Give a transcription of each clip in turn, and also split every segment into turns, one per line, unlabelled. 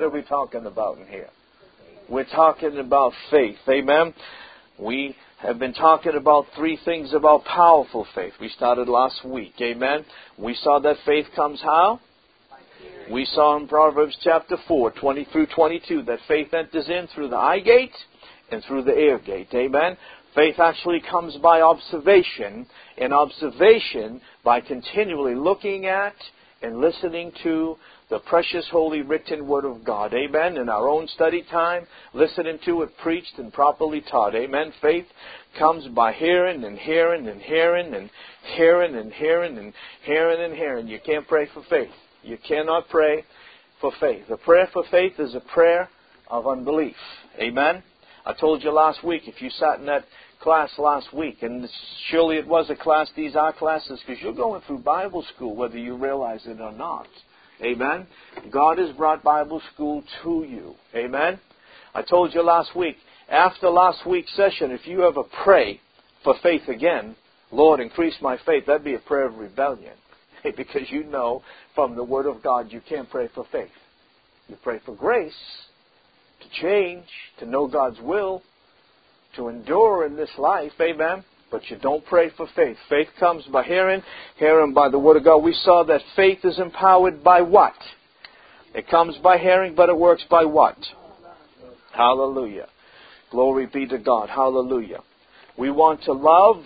are we talking about in here? We're talking about faith. Amen? We have been talking about three things about powerful faith. We started last week. Amen? We saw that faith comes how? We saw in Proverbs chapter 4, 20 through 22, that faith enters in through the eye gate and through the ear gate. Amen? Faith actually comes by observation, and observation by continually looking at and listening to the precious, holy, written Word of God. Amen? In our own study time, listening to it preached and properly taught. Amen? Faith comes by hearing and hearing and hearing and hearing and hearing and hearing and hearing. You can't pray for faith. You cannot pray for faith. A prayer for faith is a prayer of unbelief. Amen? I told you last week, if you sat in that class last week, and surely it was a class, these are classes, because you're going through Bible school whether you realize it or not. Amen? God has brought Bible school to you. Amen? I told you last week, after last week's session, if you ever pray for faith again, Lord, increase my faith, that'd be a prayer of rebellion. Because you know from the Word of God you can't pray for faith. You pray for grace, to change, to know God's will, to endure in this life. Amen? But you don't pray for faith. Faith comes by hearing, hearing by the Word of God. We saw that faith is empowered by what? It comes by hearing, but it works by what? Hallelujah. Glory be to God. Hallelujah. We want to love,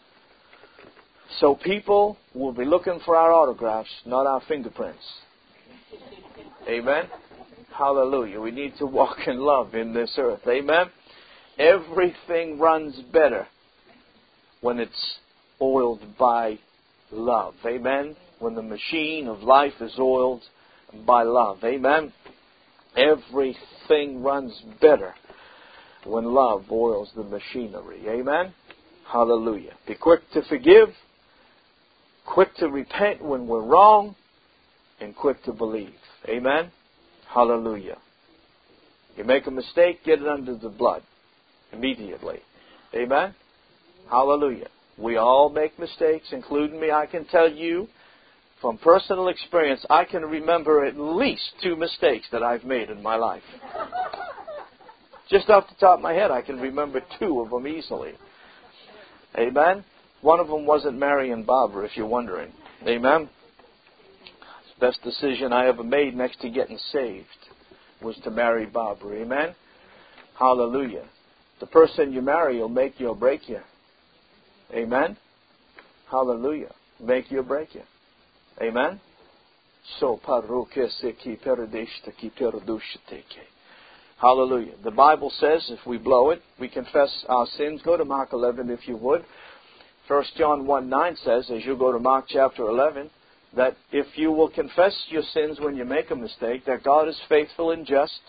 so people will be looking for our autographs, not our fingerprints. Amen? Hallelujah. We need to walk in love in this earth. Amen? Everything runs better when it's oiled by love. Amen? When the machine of life is oiled by love. Amen? Everything runs better when love oils the machinery. Amen? Hallelujah. Be quick to forgive, quick to repent when we're wrong, and quick to believe. Amen? Hallelujah. You make a mistake, get it under the blood immediately. Amen? Hallelujah. We all make mistakes, including me. I can tell you from personal experience, I can remember at least 2 mistakes that I've made in my life. Just off the top of my head, I can remember 2 of them easily. Amen? One of them wasn't marrying Barbara, if you're wondering. Amen? The best decision I ever made next to getting saved was to marry Barbara. Amen? Hallelujah. The person you marry will make you or break you. Amen? Hallelujah. Make you or break you. Amen? So, hallelujah. The Bible says if we blow it, we confess our sins. Go to Mark 11 if you would. 1 John 1:9 says, as you go to Mark chapter 11, that if you will confess your sins when you make a mistake, that God is faithful and just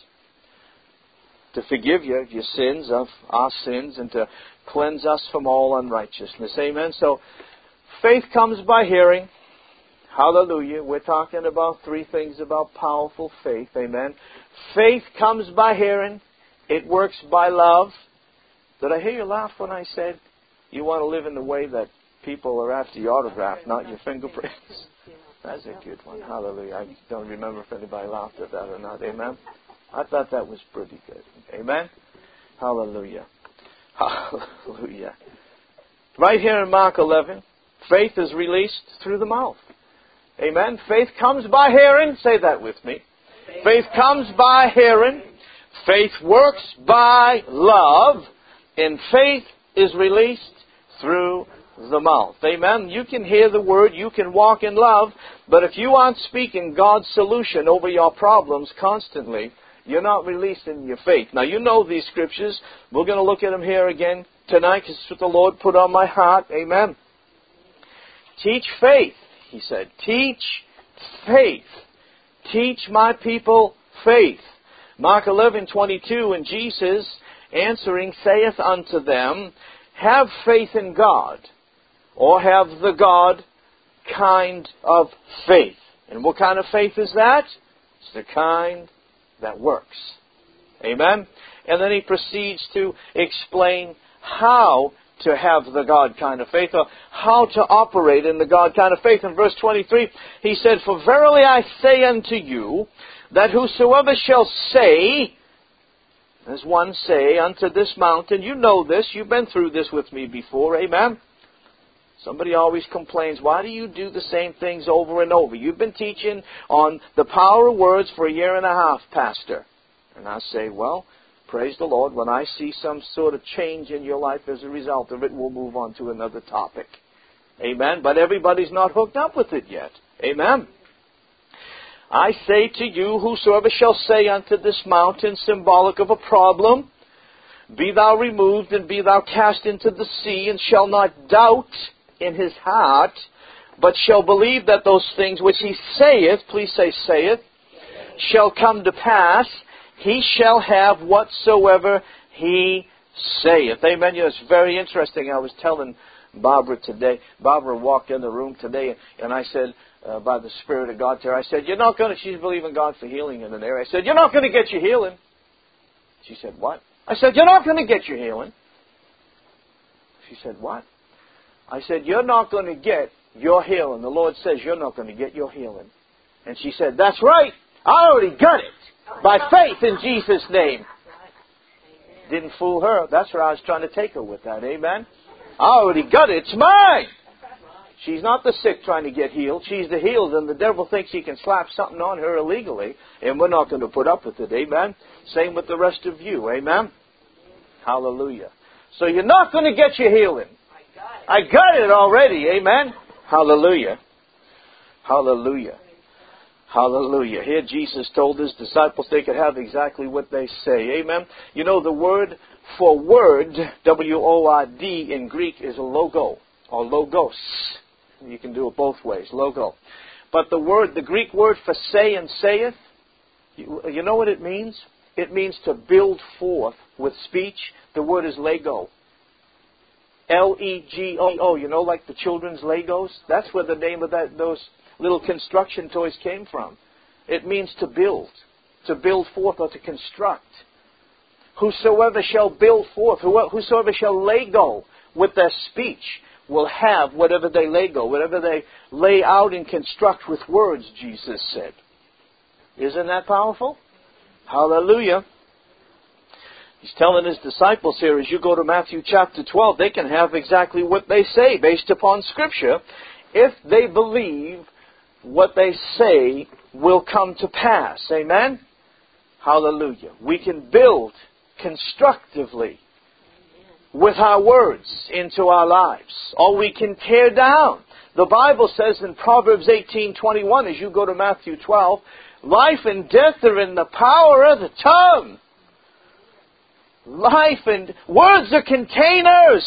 to forgive you of your sins, of our sins, and to cleanse us from all unrighteousness. Amen? So, faith comes by hearing. Hallelujah. We're talking about 3 things about powerful faith. Amen? Faith comes by hearing. It works by love. Did I hear you laugh when I said you want to live in the way that people are after your autograph, not your fingerprints? That's a good one. Hallelujah. I don't remember if anybody laughed at that or not. Amen? I thought that was pretty good. Amen? Hallelujah. Hallelujah. Right here in Mark 11, faith is released through the mouth. Amen? Faith comes by hearing. Say that with me. Faith comes by hearing. Faith works by love. And faith is released through the mouth. Amen? You can hear the word. You can walk in love. But if you aren't speaking God's solution over your problems constantly, you're not releasing your faith. Now, you know these scriptures. We're going to look at them here again tonight because it's what the Lord put on my heart. Amen? Teach faith, he said. Teach faith. Teach my people faith. Mark 11:22, and Jesus answering saith unto them, have faith in God, or have the God kind of faith. And what kind of faith is that? It's the kind that works. Amen? And then he proceeds to explain how to have the God kind of faith, or how to operate in the God kind of faith. In verse 23, he said, for verily I say unto you, that whosoever shall say, as one say, unto this mountain, you know this, you've been through this with me before, amen? Somebody always complains, why do you do the same things over and over? You've been teaching on the power of words for a year and a half, Pastor. And I say, well, praise the Lord, when I see some sort of change in your life as a result of it, we'll move on to another topic. Amen? But everybody's not hooked up with it yet. Amen? I say to you, whosoever shall say unto this mountain, symbolic of a problem, be thou removed and be thou cast into the sea, and shall not doubt in his heart, but shall believe that those things which he saith, please say saith, shall come to pass, he shall have whatsoever he saith. Amen. You know, it's very interesting. I was telling Barbara today. Barbara walked in the room today, and I said, by the Spirit of God to her, I said, you're not going to, she's believing God for healing in an area. I said, you're not going to get your healing. She said, what? I said, you're not going to get your healing. She said, what? I said, you're not going to get your healing. The Lord says you're not going to get your healing. And she said, that's right. I already got it. By faith in Jesus' name. Didn't fool her. That's where I was trying to take her with that. Amen? I already got it. It's mine. She's not the sick trying to get healed. She's the healed, and the devil thinks he can slap something on her illegally, and we're not going to put up with it. Amen? Same with the rest of you. Amen? Hallelujah. So you're not going to get your healing. I got it already. Amen? Hallelujah. Hallelujah. Hallelujah. Here Jesus told His disciples they could have exactly what they say. Amen? You know, the word for word, W-O-R-D in Greek, is a logo, or logos. You can do it both ways, logo. But the Greek word for say and saith, you know what it means? It means to build forth with speech. The word is Lego. L-E-G-O. You know, like the children's Legos? That's where the name of those little construction toys came from. It means to build forth or to construct. Whosoever shall build forth, whosoever shall Lego with their speech, will have whatever they Lego, whatever they lay out and construct with words, Jesus said. Isn't that powerful? Hallelujah. He's telling His disciples here, as you go to Matthew chapter 12, they can have exactly what they say based upon Scripture if they believe what they say will come to pass. Amen? Hallelujah. We can build constructively with our words into our lives, or we can tear down. The Bible says in Proverbs 18:21, as you go to Matthew 12, life and death are in the power of the tongue. Life and words are containers.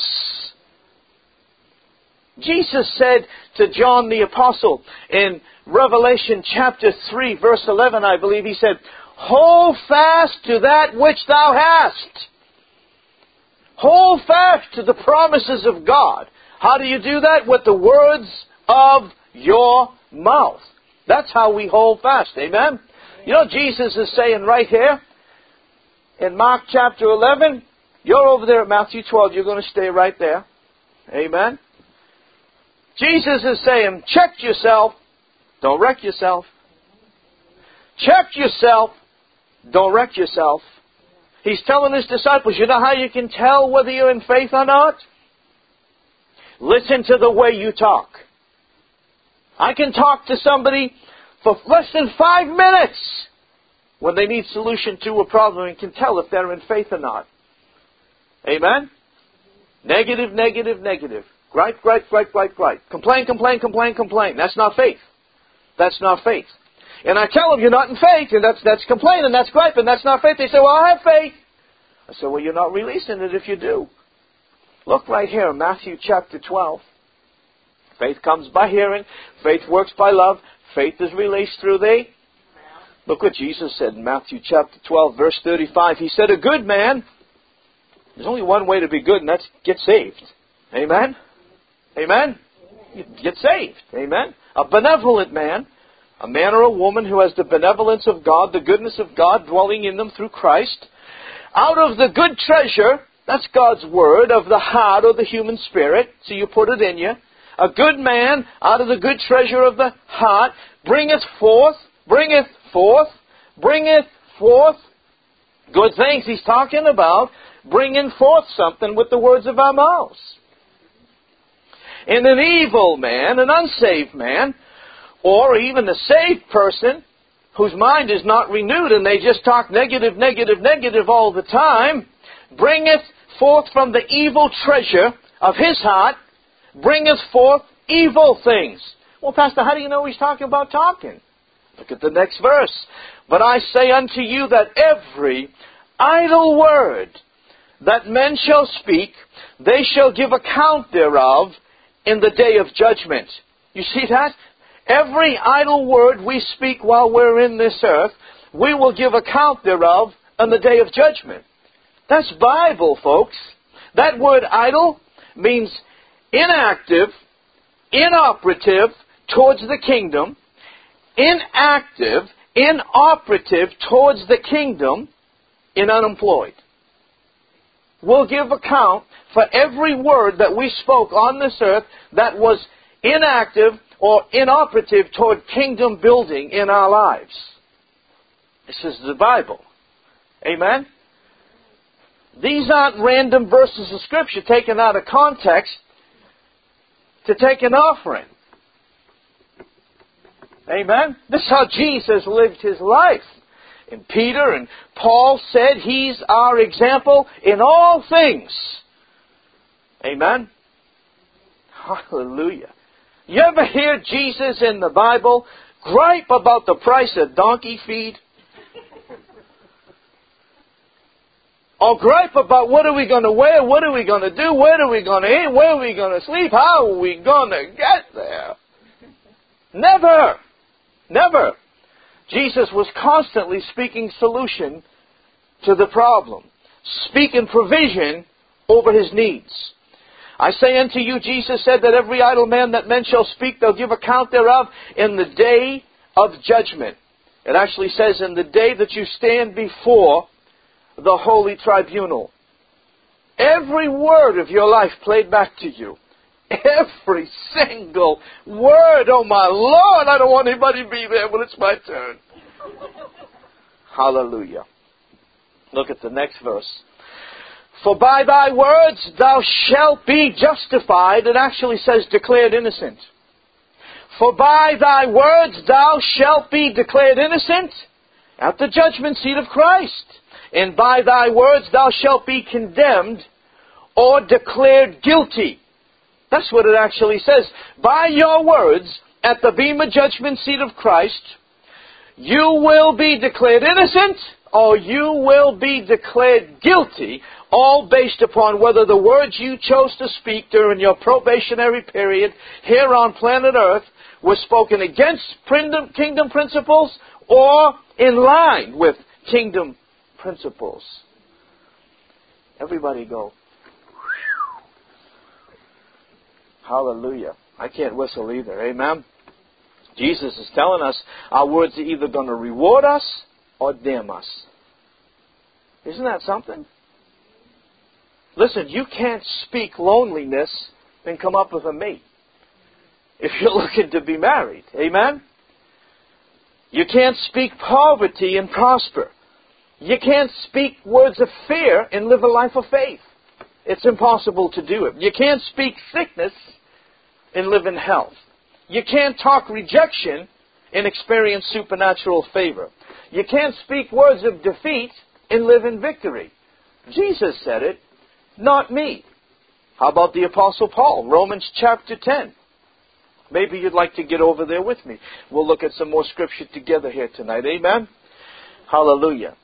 Jesus said to John the Apostle in Revelation chapter 3, verse 11, I believe, He said, hold fast to that which thou hast. Hold fast to the promises of God. How do you do that? With the words of your mouth. That's how we hold fast. Amen? You know, Jesus is saying right here in Mark chapter 11, you're over there at Matthew 12, you're going to stay right there. Amen? Jesus is saying, check yourself, don't wreck yourself. Check yourself, don't wreck yourself. He's telling His disciples, you know how you can tell whether you're in faith or not? Listen to the way you talk. I can talk to somebody for less than 5 minutes when they need solution to a problem and can tell if they're in faith or not. Amen? Negative, negative, negative. Gripe, gripe, gripe, gripe, gripe. Complain, complain, complain, complain. That's not faith. That's not faith. And I tell them you're not in faith, and that's complaining, that's griping, that's not faith. They say, well, I have faith. I say, well, you're not releasing it if you do. Look right here in Matthew chapter 12. Faith comes by hearing. Faith works by love. Faith is released through the... Look what Jesus said in Matthew chapter 12, verse 35. He said, a good man, there's only one way to be good, and that's get saved. Amen? Amen? You get saved. Amen? A benevolent man, a man or a woman who has the benevolence of God, the goodness of God dwelling in them through Christ, out of the good treasure, that's God's word, of the heart or the human spirit, so you put it in you. A good man, out of the good treasure of the heart, bringeth forth bringeth forth good things. He's talking about bringing forth something with the words of our mouths. And an evil man, an unsaved man, or even a saved person whose mind is not renewed and they just talk negative, negative, negative all the time, bringeth forth from the evil treasure of his heart, bringeth forth evil things. Well, Pastor, how do you know he's talking about talking? Look at the next verse. But I say unto you that every idle word that men shall speak, they shall give account thereof in the day of judgment. You see that? Every idle word we speak while we're in this earth, we will give account thereof on the day of judgment. That's Bible, folks. That word idle means inactive, inoperative towards the kingdom, inactive, inoperative towards the kingdom, in unemployed. We'll give account for every word that we spoke on this earth that was inactive or inoperative toward kingdom building in our lives. This is the Bible. Amen? These aren't random verses of Scripture taken out of context to take an offering. Amen? This is how Jesus lived His life. And Peter and Paul said He's our example in all things. Amen? Hallelujah. You ever hear Jesus in the Bible gripe about the price of donkey feed? Or gripe about what are we going to wear, what are we going to do, where are we going to eat, where are we going to sleep, how are we going to get there? Never. Never. Jesus was constantly speaking solution to the problem, speaking provision over His needs. I say unto you, Jesus said, that every idle man that men shall speak, they'll give account thereof in the day of judgment. It actually says, in the day that you stand before the holy tribunal. Every word of your life played back to you. Every single word. Oh my Lord, I don't want anybody to be there when it's my turn. Hallelujah. Look at the next verse. For by thy words thou shalt be justified. It actually says declared innocent. For by thy words thou shalt be declared innocent at the judgment seat of Christ. And by thy words thou shalt be condemned or declared guilty. That's what it actually says. By your words at the bema judgment seat of Christ, you will be declared innocent or you will be declared guilty, all based upon whether the words you chose to speak during your probationary period here on planet Earth were spoken against kingdom principles or in line with kingdom principles. Everybody go. Hallelujah. I can't whistle either. Amen. Jesus is telling us our words are either going to reward us or damn us. Isn't that something? Listen, you can't speak loneliness and come up with a mate if you're looking to be married. Amen? You can't speak poverty and prosper. You can't speak words of fear and live a life of faith. It's impossible to do it. You can't speak sickness and live in health. You can't talk rejection and experience supernatural favor. You can't speak words of defeat and live in victory. Jesus said it, not me. How about the Apostle Paul? Romans chapter 10. Maybe you'd like to get over there with me. We'll look at some more scripture together here tonight. Amen? Hallelujah.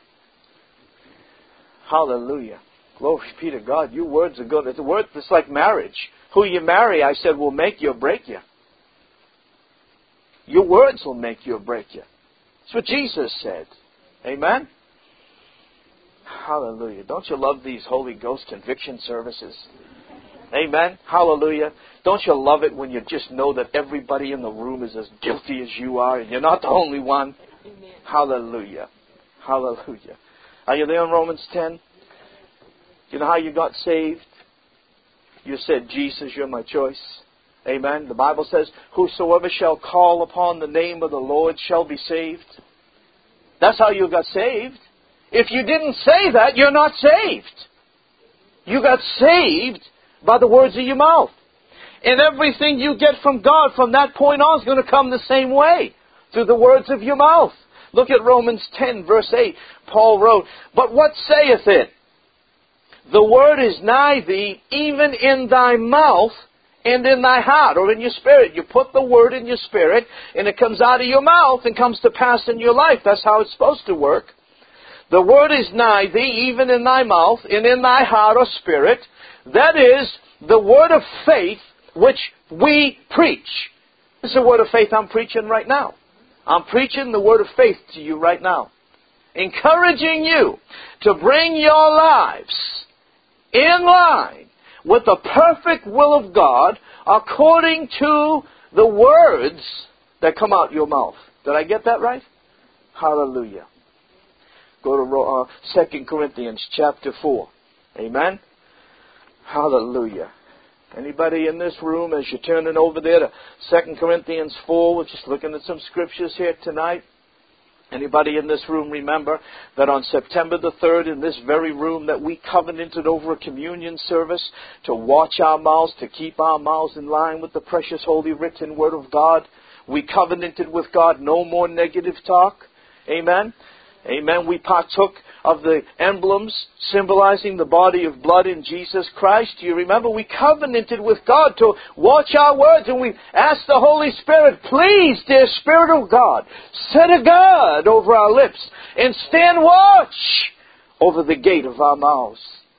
Hallelujah. Glory be to God. Your words are good. It's a word that's like marriage. Who you marry, I said, will make you or break you. Your words will make you or break you. That's what Jesus said. Amen? Hallelujah. Don't you love these Holy Ghost conviction services? Amen? Hallelujah. Don't you love it when you just know that everybody in the room is as guilty as you are and you're not the only one? Amen. Hallelujah. Hallelujah. Are you there in Romans 10? You know how you got saved? You said, Jesus, you're my choice. Amen. The Bible says, whosoever shall call upon the name of the Lord shall be saved. That's how you got saved. If you didn't say that, you're not saved. You got saved by the words of your mouth. And everything you get from God from that point on is going to come the same way, through the words of your mouth. Look at Romans 10, verse 8. Paul wrote, "But what saith it? The word is nigh thee, even in thy mouth and in thy heart," or in your spirit. You put the word in your spirit, and it comes out of your mouth and comes to pass in your life. That's how it's supposed to work. "The word is nigh thee, even in thy mouth and in thy heart," or spirit. That is the word of faith which we preach. This is the word of faith I'm preaching right now. I'm preaching the word of faith to you right now, encouraging you to bring your lives in line with the perfect will of God according to the words that come out your mouth. Did I get that right? Hallelujah. Go to 2 Corinthians chapter 4. Amen? Hallelujah. Anybody in this room, as you're turning over there to 2 Corinthians 4, we're just looking at some scriptures here tonight. Anybody in this room remember that on September the 3rd, in this very room, that we covenanted over a communion service to watch our mouths, to keep our mouths in line with the precious holy written word of God? We covenanted with God no more negative talk. Amen? Amen. We partook of the emblems symbolizing the body of blood in Jesus Christ. Do you remember? We covenanted with God to watch our words, and we asked the Holy Spirit, "Please, dear Spirit of God, set a guard over our lips and stand watch over the gate of our mouths."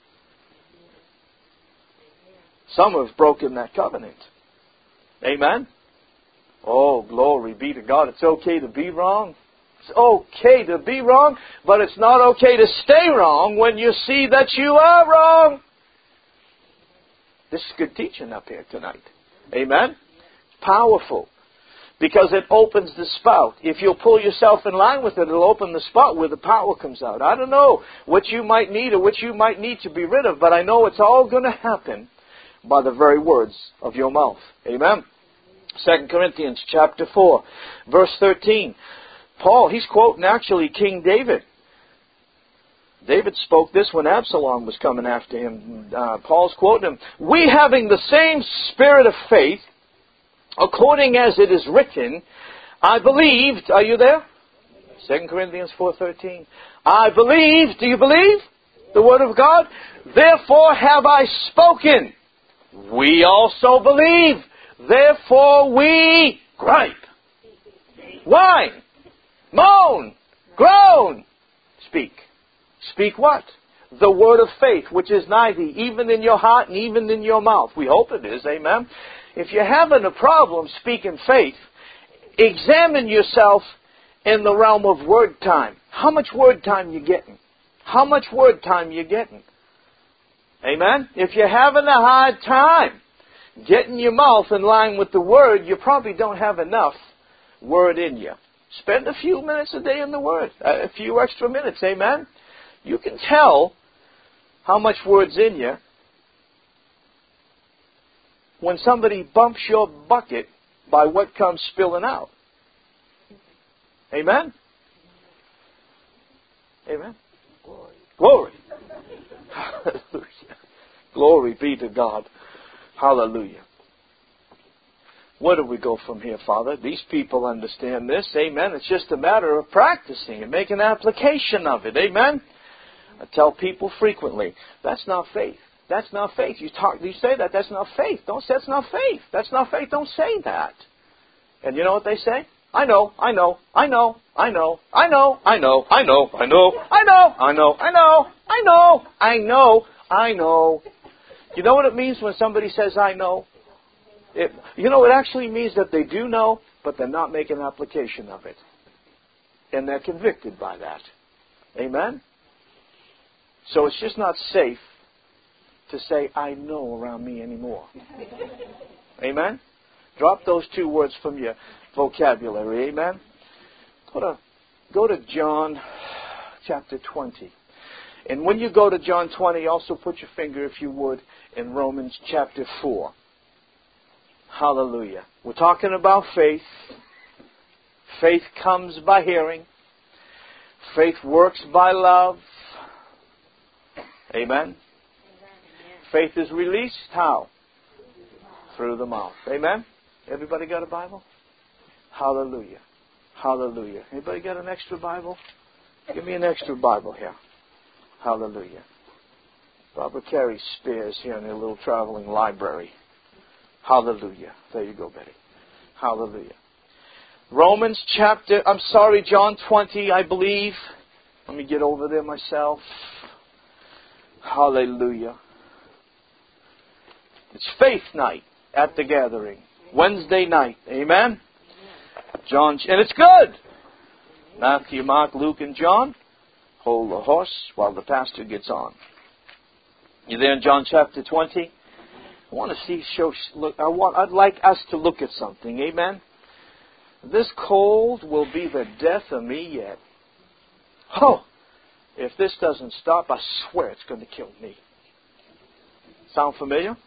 Some have broken that covenant. Amen? Oh, glory be to God. It's okay to be wrong. It's okay to be wrong, but it's not okay to stay wrong when you see that you are wrong. This is good teaching up here tonight. Amen? It's powerful, because it opens the spout. If you'll pull yourself in line with it, it'll open the spout where the power comes out. I don't know what you might need or what you might need to be rid of, but I know it's all going to happen by the very words of your mouth. Amen? 2 Corinthians chapter 4, verse 13. Paul, he's quoting actually King David. David spoke this when Absalom was coming after him. Paul's quoting him. "We having the same spirit of faith, according as it is written, I believed," are you there? 2 Corinthians 4:13. "I believe," do you believe the word of God? "Therefore have I spoken. We also believe. Therefore we gripe, whine, moan, groan." Speak. Speak what? The word of faith, which is nigh thee, even in your heart and even in your mouth. We hope it is, amen? If you're having a problem speaking faith, examine yourself in the realm of word time. How much word time you getting? How much word time you getting? Amen? If you're having a hard time getting your mouth in line with the word, you probably don't have enough word in you. Spend a few minutes a day in the Word. A few extra minutes, amen? You can tell how much Word's in you when somebody bumps your bucket by what comes spilling out. Amen? Amen? Glory. Hallelujah. Glory be to God. Hallelujah. Where do we go from here, Father? These people understand this. Amen. It's just a matter of practicing and making application of it. Amen. I tell people frequently, that's not faith. That's not faith. You say that. That's not faith. Don't say that's not faith. That's not faith. Don't say that. And you know what they say? I know. You know what it means when somebody says, I know? It actually means that they do know, but they're not making application of it. And they're convicted by that. Amen? So it's just not safe to say, I know around me anymore. Amen? Drop those two words from your vocabulary. Amen? Go to John chapter 20. And when you go to John 20, also put your finger, if you would, in Romans chapter 4. Hallelujah. We're talking about faith. Faith comes by hearing. Faith works by love. Amen. Faith is released how? Through the mouth. Amen. Everybody got a Bible? Hallelujah. Hallelujah. Anybody got an extra Bible? Give me an extra Bible here. Hallelujah. Barbara carries spares here in her little traveling library. Hallelujah. There you go, Betty. Hallelujah. John 20, I believe. Let me get over there myself. Hallelujah. It's faith night at the gathering. Wednesday night. Amen? John, and it's good. Matthew, Mark, Luke, and John. Hold the horse while the pastor gets on. You there in John chapter 20? I want to see, I'd like us to look at something. Amen? This cold will be the death of me yet. Oh, if this doesn't stop, I swear it's going to kill me. Sound familiar?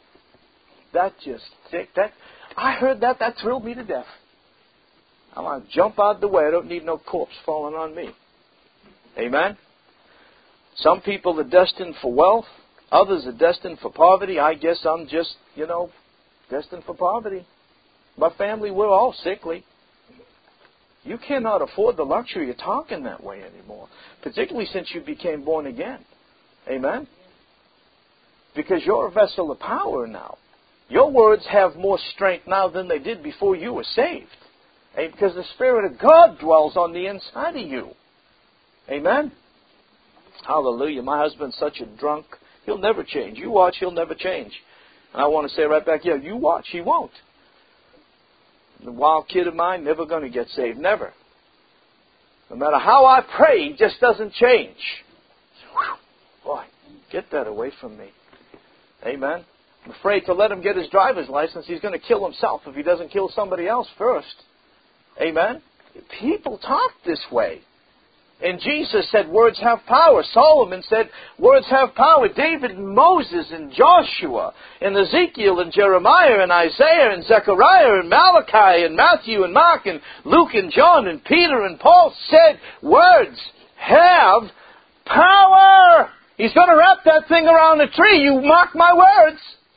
I heard that thrilled me to death. I want to jump out the way. I don't need no corpse falling on me. Amen? Some people are destined for wealth. Others are destined for poverty. I guess I'm just, destined for poverty. My family, we're all sickly. You cannot afford the luxury of talking that way anymore, particularly since you became born again. Amen? Because you're a vessel of power now. Your words have more strength now than they did before you were saved. Because the Spirit of God dwells on the inside of you. Amen? Hallelujah. My husband's such a drunk. He'll never change. You watch, he'll never change. And I want to say right back here, you watch, he won't. The wild kid of mine, never going to get saved. Never. No matter how I pray, he just doesn't change. Whew. Boy, get that away from me. Amen? I'm afraid to let him get his driver's license. He's going to kill himself if he doesn't kill somebody else first. Amen? People talk this way. And Jesus said words have power. Solomon said words have power. David and Moses and Joshua and Ezekiel and Jeremiah and Isaiah and Zechariah and Malachi and Matthew and Mark and Luke and John and Peter and Paul said words have power. He's going to wrap that thing around a tree. You mark my words.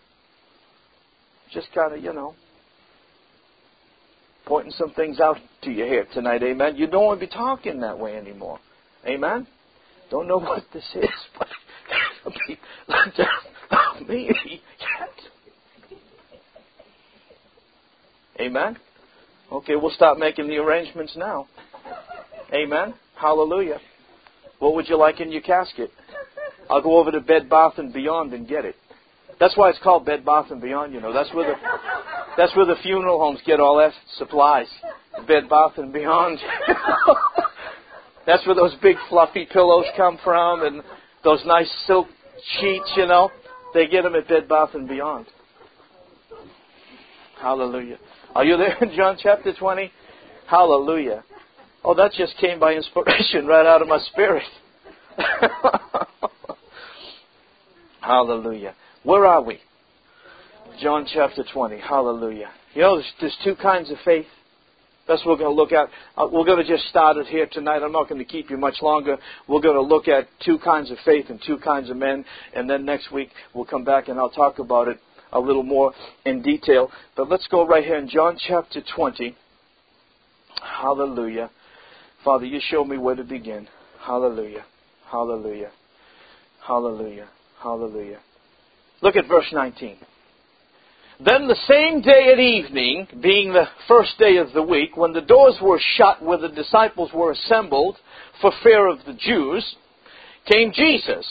Just kind of, pointing some things out to you here tonight, amen? You don't want to be talking that way anymore, amen? Don't know what this is, but me yet. Amen? Okay, we'll start making the arrangements now. Amen? Hallelujah. What would you like in your casket? I'll go over to Bed Bath & Beyond and get it. That's why it's called Bed Bath & Beyond, That's where the funeral homes get all their supplies. Bed Bath & Beyond. That's where those big fluffy pillows come from and those nice silk sheets, They get them at Bed Bath & Beyond. Hallelujah. Are you there in John chapter 20? Hallelujah. Oh, that just came by inspiration right out of my spirit. Hallelujah. Where are we? John chapter 20. Hallelujah. There's two kinds of faith. That's what we're going to look at. We're going to just start it here tonight. I'm not going to keep you much longer. We're going to look at two kinds of faith and two kinds of men. And then next week we'll come back and I'll talk about it a little more in detail. But let's go right here in John chapter 20. Hallelujah. Father, you show me where to begin. Hallelujah. Hallelujah. Hallelujah. Hallelujah. Look at verse 19. Then the same day at evening, being the first day of the week, when the doors were shut where the disciples were assembled for fear of the Jews, came Jesus,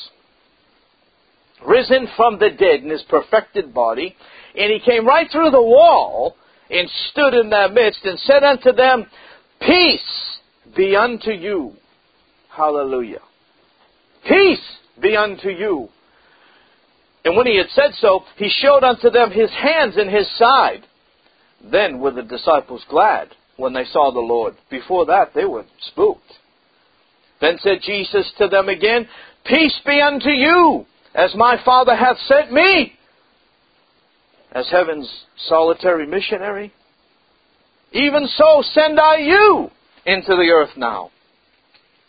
risen from the dead in his perfected body, and he came right through the wall and stood in their midst and said unto them, Peace be unto you. Hallelujah. Peace be unto you. And when he had said so, he showed unto them his hands and his side. Then were the disciples glad when they saw the Lord. Before that, they were spooked. Then said Jesus to them again, Peace be unto you, as my Father hath sent me. As heaven's solitary missionary, even so send I you into the earth now.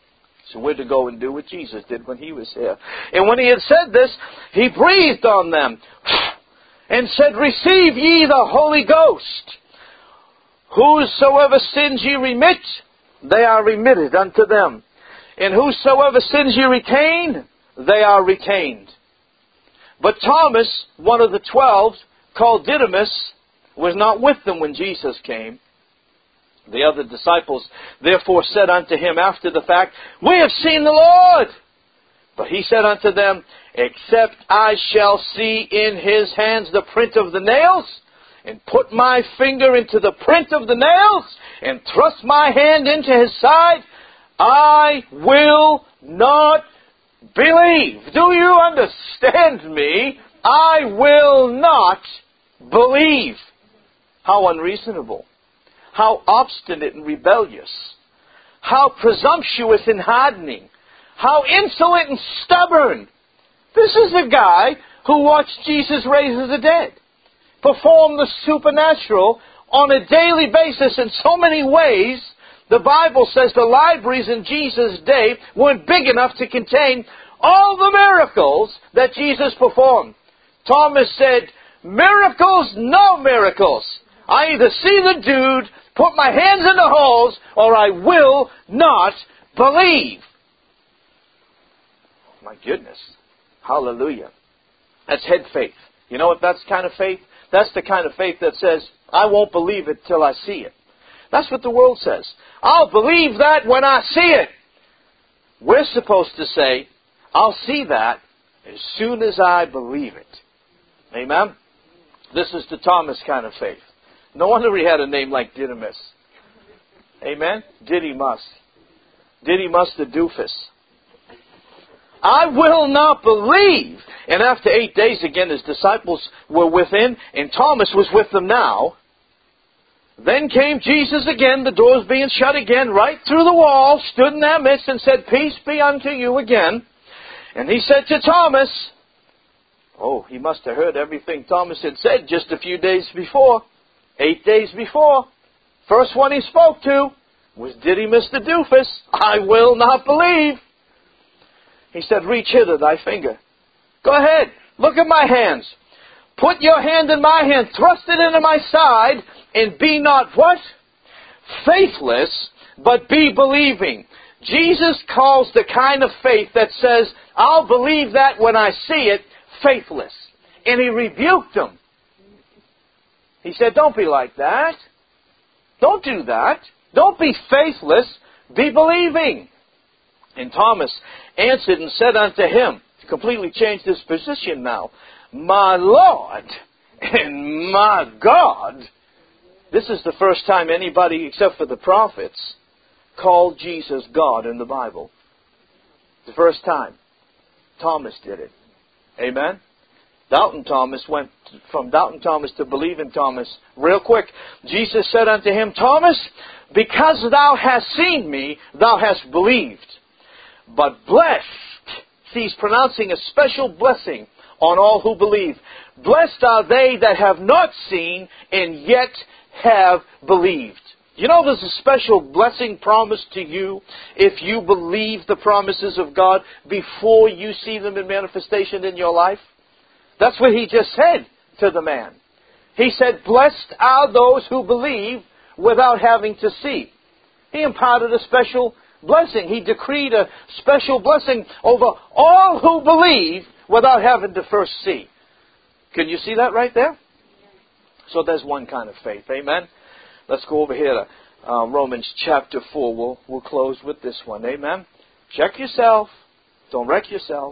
So we're to go and do what Jesus did when He was here. And when He had said this, He breathed on them and said, Receive ye the Holy Ghost. Whosoever sins ye remit, they are remitted unto them. And whosoever sins ye retain, they are retained. But Thomas, one of the 12, called Didymus, was not with them when Jesus came. The other disciples therefore said unto Him after the fact, We have seen the Lord. But He said unto them, Except I shall see in His hands the print of the nails, and put my finger into the print of the nails, and thrust my hand into His side, I will not believe. Do you understand me? I will not believe. How unreasonable. How obstinate and rebellious. How presumptuous and hardening. How insolent and stubborn. This is a guy who watched Jesus raise the dead, perform the supernatural on a daily basis in so many ways. The Bible says the libraries in Jesus' day weren't big enough to contain all the miracles that Jesus performed. Thomas said, Miracles, no miracles. I either see the dude, put my hands in the holes, or I will not believe. My goodness. Hallelujah. That's head faith. You know what that's kind of faith? That's the kind of faith that says, I won't believe it till I see it. That's what the world says. I'll believe that when I see it. We're supposed to say, I'll see that as soon as I believe it. Amen? This is the Thomas kind of faith. No wonder he had a name like Didymus. Amen? Didymus. Didymus the doofus. I will not believe. And after 8 days again, His disciples were within, and Thomas was with them now. Then came Jesus again, the doors being shut again, right through the wall, stood in their midst and said, Peace be unto you again. And He said to Thomas, oh, he must have heard everything Thomas had said just a few days before, 8 days before. First one he spoke to was Didymus the doofus. I will not believe. He said, Reach hither thy finger. Go ahead, look at my hands. Put your hand in my hand, thrust it into my side, and be not what? Faithless, but be believing. Jesus calls the kind of faith that says, I'll believe that when I see it, faithless. And He rebuked them. He said, don't be like that. Don't do that. Don't be faithless. Be believing. And Thomas answered and said unto Him, completely changed his position now, My Lord and my God. This is the first time anybody, except for the prophets, called Jesus God in the Bible. The first time. Thomas did it. Amen? Doubting Thomas went from doubting Thomas to believing Thomas real quick. Jesus said unto him, Thomas, because thou hast seen me, thou hast believed. But blessed, see, He's pronouncing a special blessing on all who believe. Blessed are they that have not seen and yet have believed. You know there's a special blessing promised to you if you believe the promises of God before you see them in manifestation in your life? That's what He just said to the man. He said, Blessed are those who believe without having to see. He imparted a special blessing. He decreed a special blessing over all who believe without having to first see. Can you see that right there? So there's one kind of faith. Amen? Let's go over here to Romans chapter 4. We'll close with this one. Amen? Check yourself. Don't wreck yourself.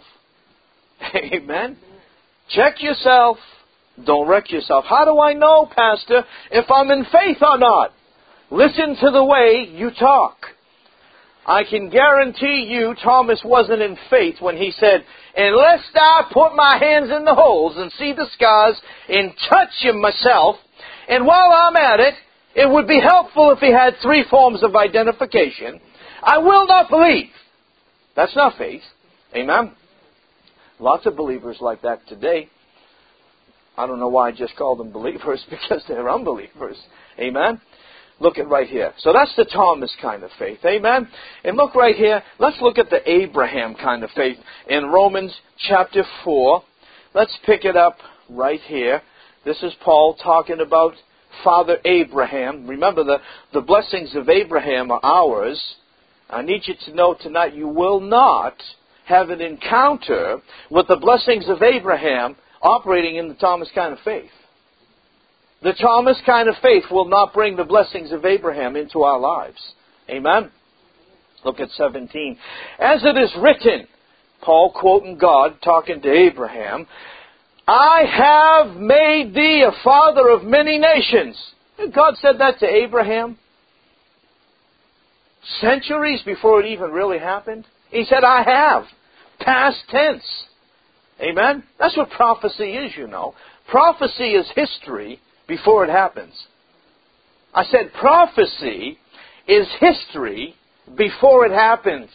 Amen? Check yourself. Don't wreck yourself. How do I know, Pastor, if I'm in faith or not? Listen to the way you talk. I can guarantee you Thomas wasn't in faith when he said, Unless I put my hands in the holes and see the scars and touch him myself, and while I'm at it, it would be helpful if he had 3 forms of identification. I will not believe. That's not faith. Amen? Lots of believers like that today. I don't know why I just call them believers, because they're unbelievers. Amen? Look at right here. So that's the Thomas kind of faith. Amen? And look right here. Let's look at the Abraham kind of faith in Romans chapter 4. Let's pick it up right here. This is Paul talking about Father Abraham. Remember, the blessings of Abraham are ours. I need you to know tonight you will not have an encounter with the blessings of Abraham operating in the Thomas kind of faith. The Thomas kind of faith will not bring the blessings of Abraham into our lives. Amen? Look at 17. As it is written, Paul quoting God, talking to Abraham, I have made thee a father of many nations. God said that to Abraham centuries before it even really happened. He said, I have. Past tense. Amen? That's what prophecy is, you know. Prophecy is history before it happens. I said prophecy is history before it happens.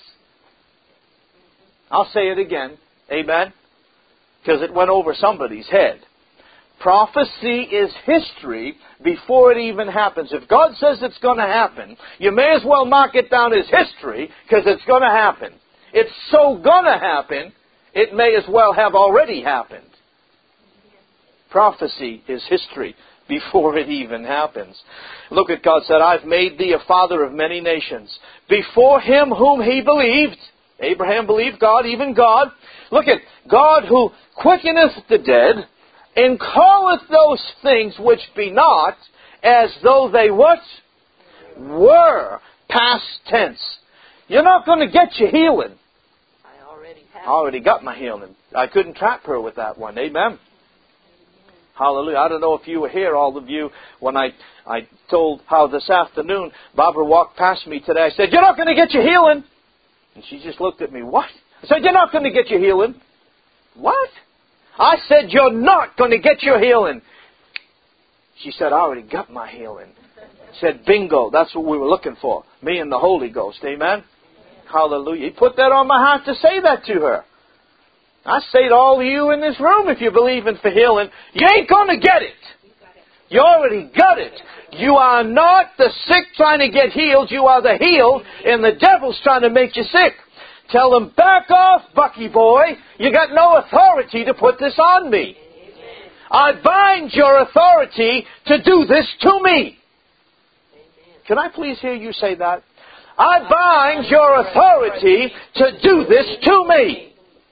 I'll say it again. Amen? Because it went over somebody's head. Prophecy is history before it even happens. If God says it's going to happen, you may as well mark it down as history because it's going to happen. It's so going to happen, it may as well have already happened. Prophecy is history before it even happens. Look at God said, I've made thee a father of many nations. Before him whom he believed. Abraham believed God, even God. Look at God who quickeneth the dead, and calleth those things which be not, as though they what? Were. Past tense. You're not going to get your healing. I already got my healing. I couldn't trap her with that one. Amen. Hallelujah. I don't know if you were here, all of you, when I told how this afternoon Barbara walked past me today. I said, you're not going to get your healing. And she just looked at me, what? I said, you're not going to get your healing. What? I said, you're not going to get your healing. She said, I already got my healing. Said, bingo, that's what we were looking for. Me and the Holy Ghost. Amen? Hallelujah. He put that on my heart to say that to her. I say to all of you in this room, if you believe in for healing, you ain't going to get it. You already got it. You are not the sick trying to get healed. You are the healed, and the devil's trying to make you sick. Tell him, back off, Bucky boy. You got no authority to put this on me. I bind your authority to do this to me. Can I please hear you say that? I bind your authority to do this to me.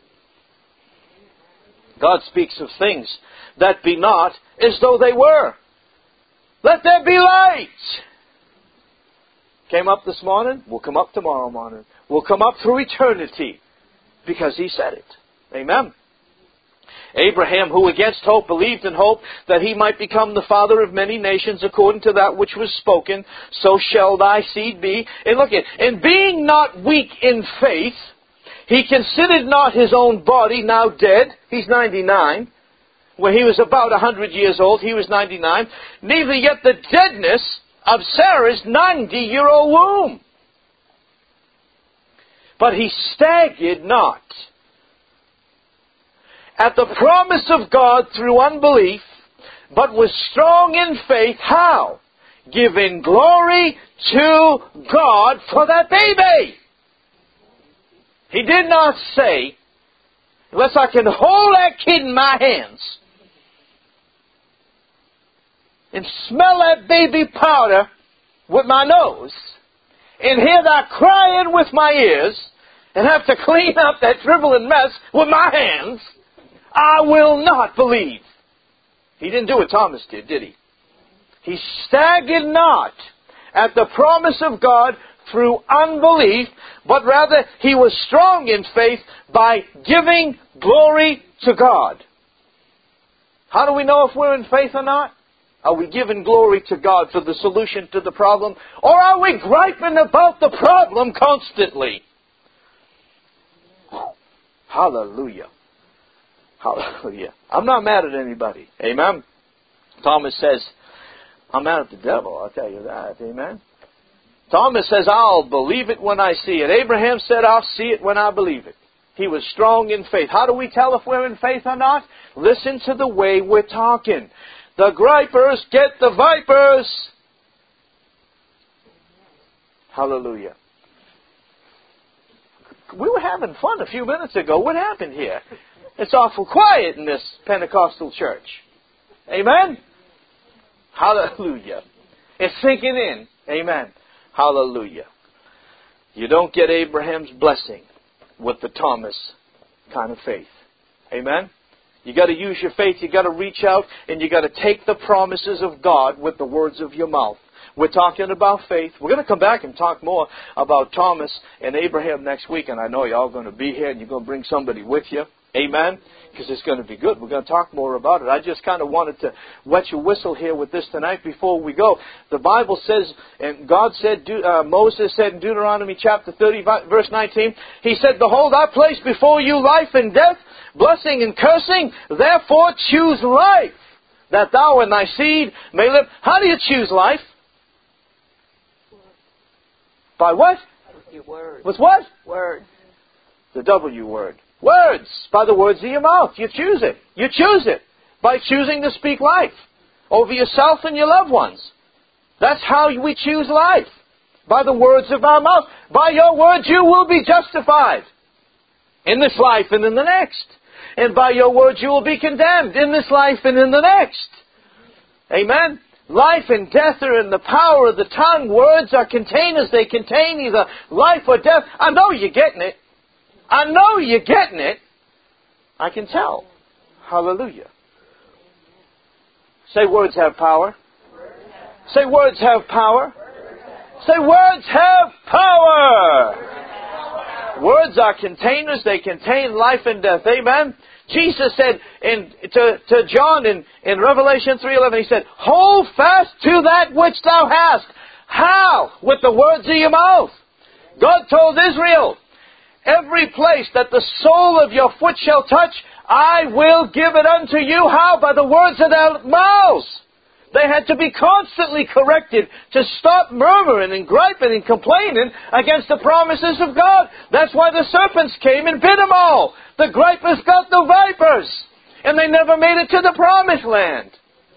God speaks of things that be not as though they were. Let there be light. Came up this morning, will come up tomorrow morning. Will come up through eternity because He said it. Amen. Abraham, who against hope believed in hope that he might become the father of many nations according to that which was spoken, so shall thy seed be. And look at, and being not weak in faith, he considered not his own body now dead. He's 99. When he was about 100 years old, he was 99. Neither yet the deadness of Sarah's 90-year-old womb. But he staggered not at the promise of God through unbelief, but was strong in faith. How? Giving glory to God for that baby. He did not say, unless I can hold that kid in my hands and smell that baby powder with my nose and hear that crying with my ears and have to clean up that dribbling mess with my hands, I will not believe. He didn't do what Thomas did he? He staggered not at the promise of God through unbelief, but rather he was strong in faith by giving glory to God. How do we know if we're in faith or not? Are we giving glory to God for the solution to the problem? Or are we griping about the problem constantly? Hallelujah. Hallelujah. I'm not mad at anybody. Amen. Thomas says, I'm mad at the devil, I'll tell you that. Amen. Thomas says, I'll believe it when I see it. Abraham said, I'll see it when I believe it. He was strong in faith. How do we tell if we're in faith or not? Listen to the way we're talking. The gripers get the vipers. Hallelujah. We were having fun a few minutes ago. What happened here? It's awful quiet in this Pentecostal church. Amen? Hallelujah. It's sinking in. Amen. Hallelujah. You don't get Abraham's blessing with the Thomas kind of faith. Amen? You got to use your faith. You got to reach out, and you got to take the promises of God with the words of your mouth. We're talking about faith. We're going to come back and talk more about Thomas and Abraham next week, and I know you're all going to be here, and you're going to bring somebody with you. Amen? Because it's going to be good. We're going to talk more about it. I just kind of wanted to wet your whistle here with this tonight before we go. The Bible says, and God said, Moses said in Deuteronomy chapter 30, verse 19, He said, Behold, I place before you life and death, blessing and cursing. Therefore choose life, that thou and thy seed may live. How do you choose life? By what?
With your words.
With what?
Words.
The W word. Words. By the words of your mouth. You choose it. You choose it. By choosing to speak life over yourself and your loved ones. That's how we choose life. By the words of our mouth. By your words you will be justified. In this life and in the next. And by your words you will be condemned. In this life and in the next. Amen? Life and death are in the power of the tongue. Words are containers. They contain either life or death. I know you're getting it. I know you're getting it. I can tell. Hallelujah. Say words have power. Say words have power. Say words have power. Words are containers. They contain life and death. Amen. Jesus said to John in Revelation 3:11, He said, Hold fast to that which thou hast. How? With the words of your mouth. God told Israel, Every place that the sole of your foot shall touch, I will give it unto you. How? By the words of their mouths. They had to be constantly corrected to stop murmuring and griping and complaining against the promises of God. That's why the serpents came and bit them all. The gripers got the vipers. And they never made it to the promised land.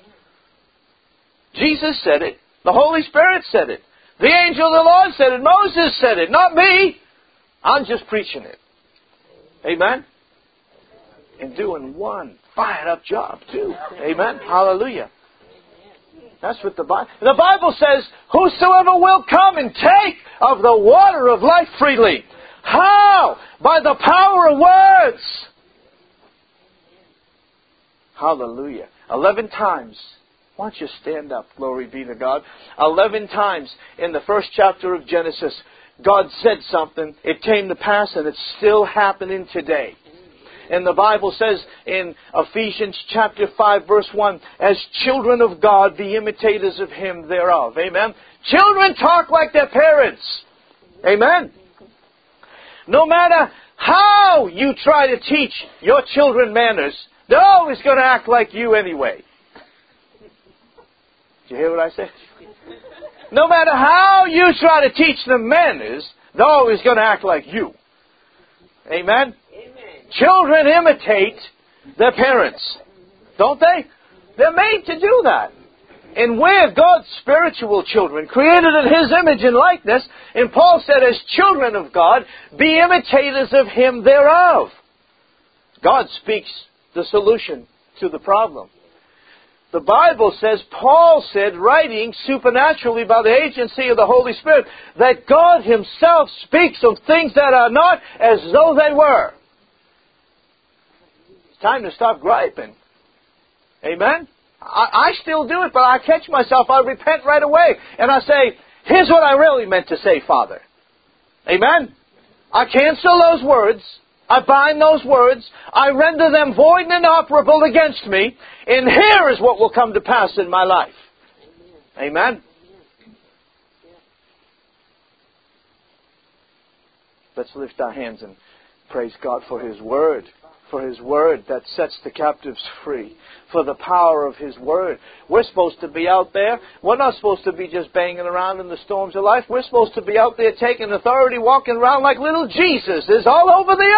Jesus said it. The Holy Spirit said it. The angel of the Lord said it. Moses said it. Not me. I'm just preaching it. Amen? And doing one fired up job too. Amen? Hallelujah. That's what the Bible says, Whosoever will come and take of the water of life freely. How? By the power of words. Hallelujah. 11 times. Why don't you stand up? Glory be to God. 11 times in the first chapter of Genesis, God said something. It came to pass, and it's still happening today. And the Bible says in Ephesians chapter 5 verse 1, As children of God, be imitators of Him thereof. Amen? Children talk like their parents. Amen? No matter how you try to teach your children manners, they're always going to act like you anyway. Did you hear what I said? No matter how you try to teach them manners, they're always going to act like you. Amen? Children imitate their parents. Don't they? They're made to do that. And we're God's spiritual children, created in His image and likeness. And Paul said, as children of God, be imitators of Him thereof. God speaks the solution to the problem. The Bible says, Paul said, writing supernaturally by the agency of the Holy Spirit, that God Himself speaks of things that are not as though they were. It's time to stop griping. Amen? I still do it, but I catch myself. I repent right away. And I say, here's what I really meant to say, Father. Amen? I cancel those words. I bind those words. I render them void and inoperable against me. And here is what will come to pass in my life. Amen? Let's lift our hands and praise God for His Word. For His Word that sets the captives free. For the power of His Word. We're supposed to be out there. We're not supposed to be just banging around in the storms of life. We're supposed to be out there taking authority, walking around like little Jesus is all over the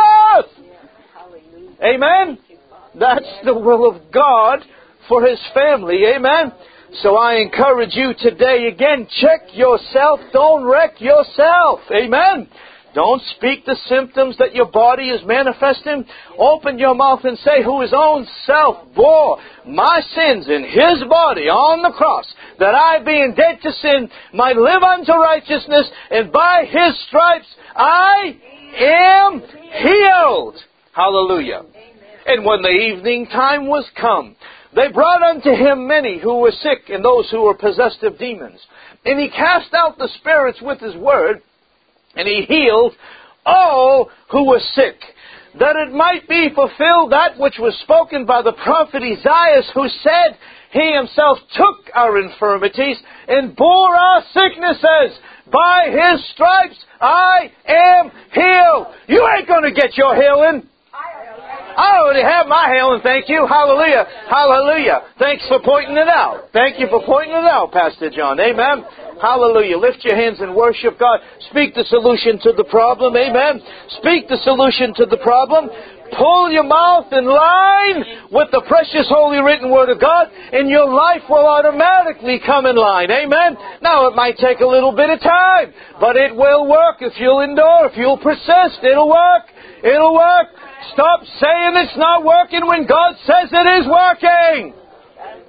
earth. Amen? That's the will of God for His family. Amen? So I encourage you today again, check yourself. Don't wreck yourself. Amen. Don't speak the symptoms that your body is manifesting. Open your mouth and say, who his own self bore my sins in his body on the cross, that I, being dead to sin, might live unto righteousness, and by his stripes I am healed. Hallelujah. And when the evening time was come, they brought unto him many who were sick, and those who were possessed of demons. And he cast out the spirits with his word, and he healed all who were sick, that it might be fulfilled that which was spoken by the prophet Isaiah, who said, he himself took our infirmities and bore our sicknesses. By his stripes I am healed. You ain't going to get your healing. I already have my healing, thank you. Hallelujah. Hallelujah. Thanks for pointing it out. Thank you for pointing it out, Pastor John. Amen. Hallelujah. Lift your hands and worship God. Speak the solution to the problem. Amen. Speak the solution to the problem. Pull your mouth in line with the precious holy written word of God, and your life will automatically come in line. Amen. Now, it might take a little bit of time, but it will work if you'll endure, if you'll persist. It'll work. It'll work. Stop saying it's not working when God says it is working.